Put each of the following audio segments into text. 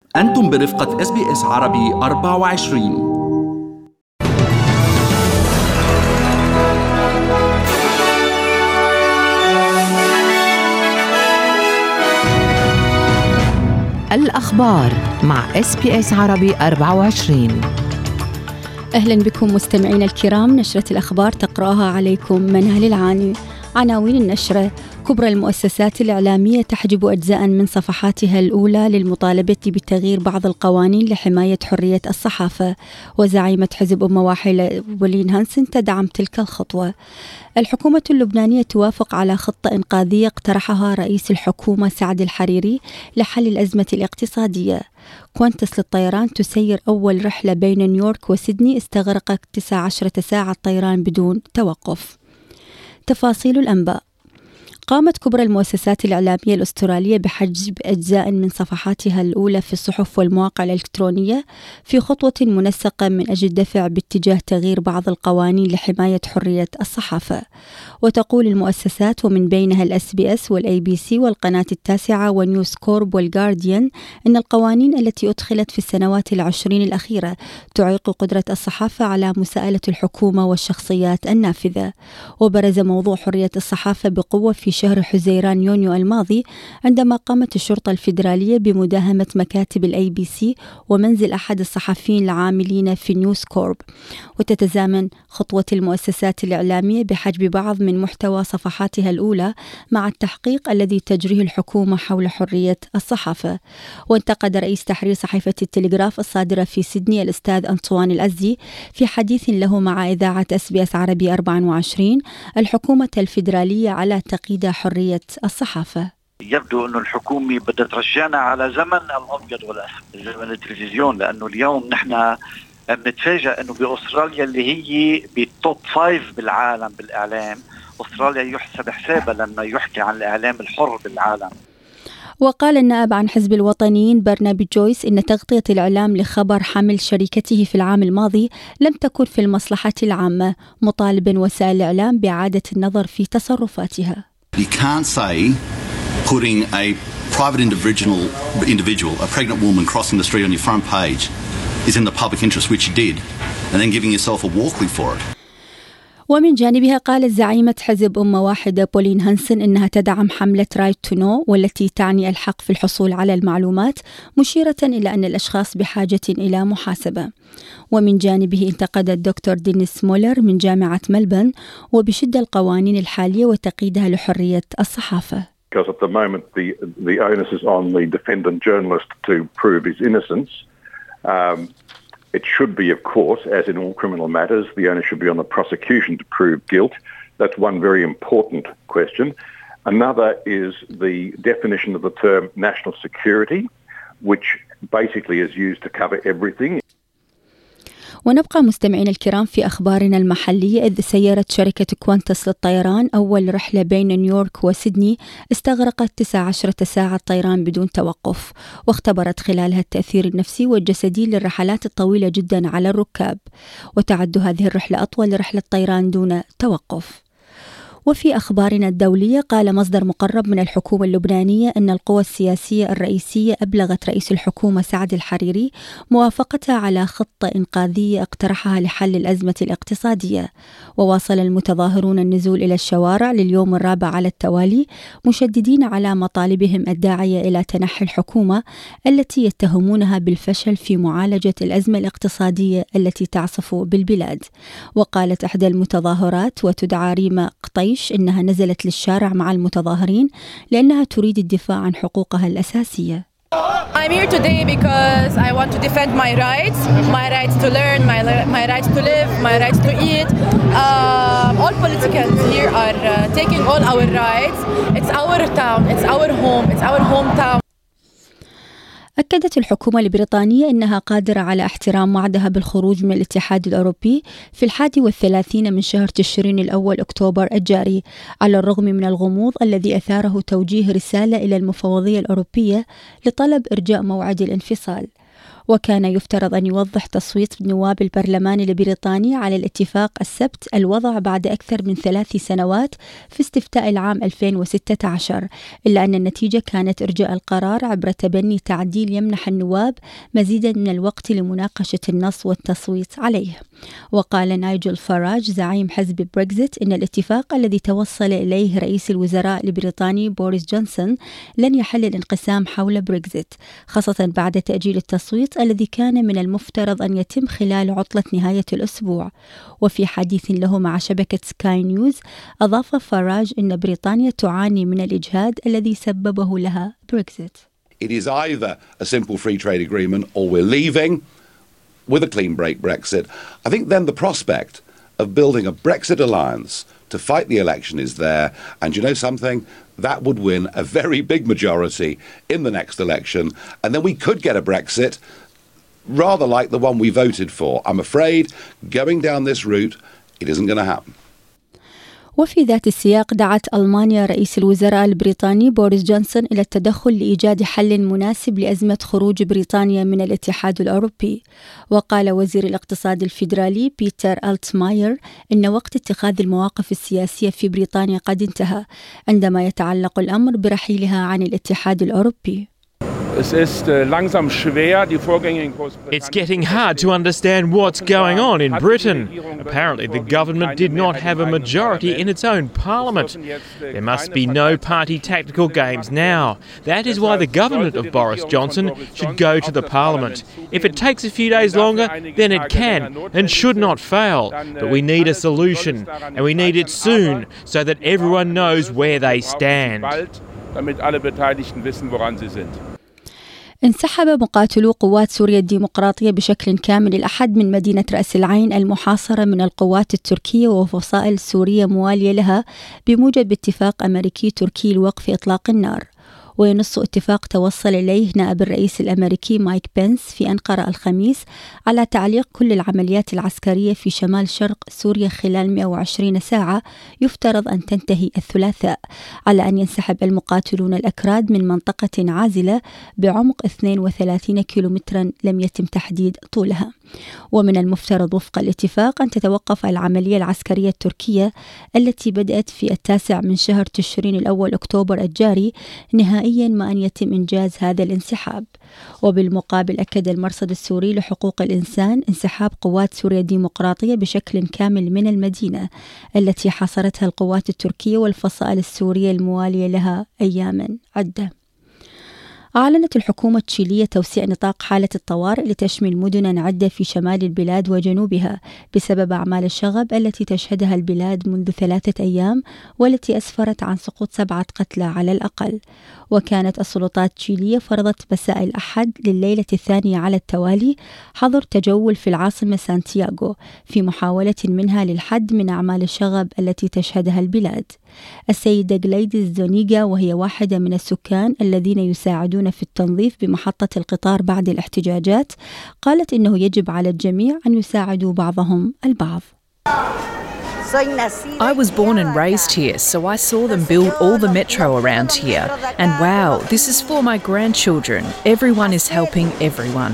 أنتم برفقة SBS عربي 24. الأخبار مع SBS عربي 24. أهلا بكم مستمعين الكرام. نشرة الأخبار تقرأها عليكم منال العاني. عناوين النشرة: كبرى المؤسسات الإعلامية تحجب أجزاء من صفحاتها الأولى للمطالبة بتغيير بعض القوانين لحماية حرية الصحافة، وزعيمة حزب أمة واحدة بولين هانسن تدعم تلك الخطوة. الحكومة اللبنانية توافق على خطة إنقاذية اقترحها رئيس الحكومة سعد الحريري لحل الأزمة الاقتصادية. كوانتس للطيران تسير أول رحلة بين نيويورك وسيدني استغرقت 19 ساعة طيران بدون توقف. تفاصيل الأنباء: قامت كبرى المؤسسات الإعلامية الأسترالية بحجب أجزاء من صفحاتها الأولى في الصحف والمواقع الإلكترونية في خطوة منسقة من أجل الدفع باتجاه تغيير بعض القوانين لحماية حرية الصحافة. وتقول المؤسسات ومن بينها الSBS والABC والقناة التاسعة ونيوز كورب والجارديان أن القوانين التي أدخلت في السنوات العشرين الأخيرة تعيق قدرة الصحافة على مساءلة الحكومة والشخصيات النافذة. وبرز موضوع حرية الصحافة بقوة في شهر حزيران يونيو الماضي عندما قامت الشرطة الفيدرالية بمداهمة مكاتب الABC ومنزل أحد الصحفيين العاملين في نيوز كورب. وتتزامن خطوة المؤسسات الإعلامية بحجب بعض من محتوى صفحاتها الأولى مع التحقيق الذي تجريه الحكومة حول حرية الصحافة. وانتقد رئيس تحرير صحيفة التلغراف الصادرة في سيدني الأستاذ أنطوان الأزي في حديث له مع إذاعة SBS عربي 24 الحكومة الفيدرالية على تقييد حرية الصحافة. يبدو أن الحكومة بدها ترجعنا على زمن الأبيض والأسود، زمن التلفزيون، لأنه اليوم نحن بنتفاجأ أنه بأستراليا اللي هي بالتوب 5 بالعالم بالإعلام، أستراليا يحسب حسابها لما يحكي عن الإعلام الحر بالعالم. وقال النائب عن حزب الوطنيين برنابي جويس إن تغطية الإعلام لخبر حمل شركته في العام الماضي لم تكن في المصلحة العامة، مطالبا وسائل الإعلام بإعادة النظر في تصرفاتها. You can't say putting a private individual, a pregnant woman crossing the street on your front page is in the public interest, which you did, and then giving yourself a walkway for it. ومن جانبها قالت زعيمة حزب أمة واحدة بولين هانسن إنها تدعم حملة رايت تو نو والتي تعني الحق في الحصول على المعلومات، مشيرة إلى أن الأشخاص بحاجة إلى محاسبة. ومن جانبه انتقد الدكتور دينيس مولر من جامعة ملبن وبشدة القوانين الحالية وتقييدها لحرية الصحافة. Because at the moment the onus is on the defendant journalist to prove his innocence. It should be, of course, as in all criminal matters, the onus should be on the prosecution to prove guilt. That's one very important question. Another is the definition of the term national security, which basically is used to cover everything. ونبقى مستمعين الكرام في أخبارنا المحلية، إذ سيرت شركة كوانتس للطيران أول رحلة بين نيويورك وسيدني استغرقت 19 ساعة طيران بدون توقف، واختبرت خلالها التأثير النفسي والجسدي للرحلات الطويلة جدا على الركاب، وتعد هذه الرحلة أطول رحلة طيران دون توقف. وفي أخبارنا الدولية، قال مصدر مقرب من الحكومة اللبنانية أن القوى السياسية الرئيسية أبلغت رئيس الحكومة سعد الحريري موافقتها على خطة إنقاذية اقترحها لحل الأزمة الاقتصادية. وواصل المتظاهرون النزول إلى الشوارع لليوم الرابع على التوالي مشددين على مطالبهم الداعية إلى تنحي الحكومة التي يتهمونها بالفشل في معالجة الأزمة الاقتصادية التي تعصف بالبلاد. وقالت إحدى المتظاهرات وتدعى ريما قطيش إنها نزلت للشارع مع المتظاهرين لأنها تريد الدفاع عن حقوقها الأساسية. I'm here today because I want to defend my rights to learn, my rights to live, my rights to eat. All politicians here are taking all our rights. It's our town, it's our home, it's our hometown. أكدت الحكومة البريطانية أنها قادرة على احترام وعدها بالخروج من الاتحاد الأوروبي في 31 من شهر تشرين الأول أكتوبر الجاري، على الرغم من الغموض الذي أثاره توجيه رسالة إلى المفوضية الأوروبية لطلب إرجاء موعد الانفصال. وكان يفترض أن يوضح تصويت نواب البرلمان البريطاني على الاتفاق السبت الوضع بعد أكثر من 3 سنوات في استفتاء العام 2016، إلا أن النتيجة كانت إرجاء القرار عبر تبني تعديل يمنح النواب مزيدا من الوقت لمناقشة النص والتصويت عليه. وقال نايجل فاراج زعيم حزب بريكزيت إن الاتفاق الذي توصل إليه رئيس الوزراء البريطاني بوريس جونسون لن يحل الانقسام حول بريكزيت، خاصة بعد تأجيل التصويت الذي كان من المفترض أن يتم خلال عطلة نهاية الأسبوع. وفي حديث له مع شبكة سكاي نيوز أضاف فاراج إن بريطانيا تعاني من الإجهاد الذي سببه لها بريكزيت. It is either a simple free trade agreement or we're leaving with a clean break Brexit. I think then the prospect of building a Brexit alliance to fight the election is there. And you know something? That would win a very big majority in the next election. And then we could get a Brexit rather like the one we voted for. I'm afraid going down this route, it isn't going to happen. وفي ذات السياق دعت ألمانيا رئيس الوزراء البريطاني بوريس جونسون إلى التدخل لإيجاد حل مناسب لأزمة خروج بريطانيا من الاتحاد الأوروبي. وقال وزير الاقتصاد الفيدرالي بيتر ألتماير إن وقت اتخاذ المواقف السياسية في بريطانيا قد انتهى عندما يتعلق الأمر برحيلها عن الاتحاد الأوروبي. It's getting hard to understand what's going on in Britain. Apparently the government did not have a majority in its own parliament. There must be no party tactical games now. That is why the government of Boris Johnson should go to the parliament. If it takes a few days longer, then it can and should not fail. But we need a solution, and we need it soon so that everyone knows where they stand. انسحب مقاتلو قوات سوريا الديمقراطية بشكل كامل الأحد من مدينة رأس العين المحاصرة من القوات التركية وفصائل سورية موالية لها بموجب اتفاق أمريكي تركي لوقف إطلاق النار. وينص اتفاق توصل إليه نائب الرئيس الأمريكي مايك بنس في أنقرة الخميس على تعليق كل العمليات العسكرية في شمال شرق سوريا خلال 120 ساعة يفترض أن تنتهي الثلاثاء، على أن ينسحب المقاتلون الأكراد من منطقة عازلة بعمق 32 كيلومترا لم يتم تحديد طولها. ومن المفترض وفق الاتفاق أن تتوقف العملية العسكرية التركية التي بدأت في 9 من شهر تشرين الأول أكتوبر الجاري نهائيا ما أن يتم إنجاز هذا الانسحاب. وبالمقابل أكد المرصد السوري لحقوق الإنسان انسحاب قوات سوريا الديمقراطية بشكل كامل من المدينة التي حاصرتها القوات التركية والفصائل السورية الموالية لها أياما عدة. أعلنت الحكومة التشيلية توسيع نطاق حالة الطوارئ لتشمل مدنا عدة في شمال البلاد وجنوبها بسبب أعمال الشغب التي تشهدها البلاد منذ 3 أيام والتي أسفرت عن سقوط 7 قتلى على الأقل. وكانت السلطات التشيلية فرضت مساء الأحد لليلة الثانية على التوالي حظر تجول في العاصمة سانتياغو في محاولة منها للحد من أعمال الشغب التي تشهدها البلاد. السيدة جليديز زونيغا وهي واحدة من السكان الذين يساعدون في التنظيف بمحطة القطار بعد الاحتجاجات قالت إنه يجب على الجميع أن يساعدوا بعضهم البعض. I was born and raised here, so I saw them build all the metro around here. And wow, this is for my grandchildren. Everyone is helping everyone.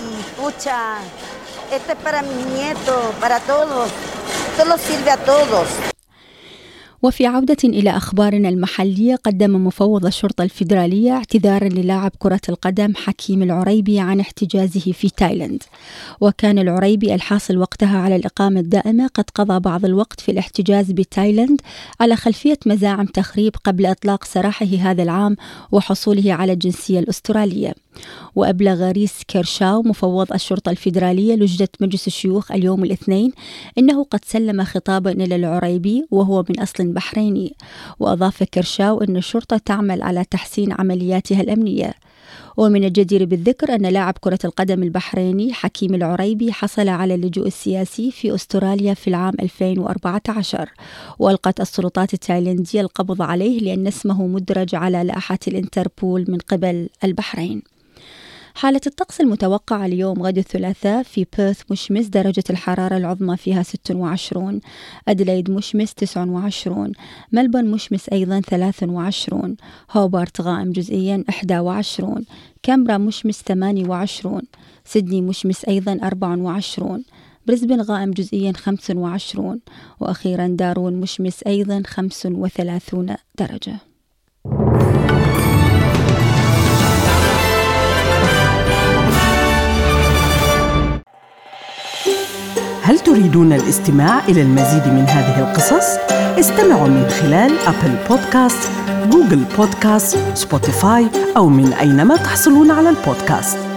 وفي عودة إلى أخبارنا المحلية، قدم مفوض الشرطة الفيدرالية اعتذارا للاعب كرة القدم حكيم العريبي عن احتجازه في تايلاند. وكان العريبي الحاصل وقتها على الإقامة الدائمة قد قضى بعض الوقت في الاحتجاز بتايلاند على خلفية مزاعم تخريب قبل إطلاق سراحه هذا العام وحصوله على الجنسية الأسترالية. وأبلغ ريس كيرشاو مفوض الشرطة الفيدرالية لجنة مجلس الشيوخ اليوم الاثنين إنه قد سلم خطابا إلى العريبي وهو من أصل بحريني. وأضاف كيرشاو أن الشرطة تعمل على تحسين عملياتها الأمنية. ومن الجدير بالذكر أن لاعب كرة القدم البحريني حكيم العريبي حصل على اللجوء السياسي في أستراليا في العام 2014، وألقت السلطات التايلاندية القبض عليه لأن اسمه مدرج على لائحة الانتربول من قبل البحرين. حالة الطقس المتوقعة اليوم غد الثلاثاء: في بيرث مشمس درجة الحرارة العظمى فيها 26، أديلايد مشمس 29، ملبورن مشمس أيضا 23، هوبارت غائم جزئيا 21، كامبرا مشمس 28، سيدني مشمس أيضا 24، بريسبن غائم جزئيا 25، وأخيرا دارون مشمس أيضا 35 درجة. هل تريدون الاستماع إلى المزيد من هذه القصص؟ استمعوا من خلال أبل بودكاست، جوجل بودكاست، سبوتيفاي أو من أينما تحصلون على البودكاست.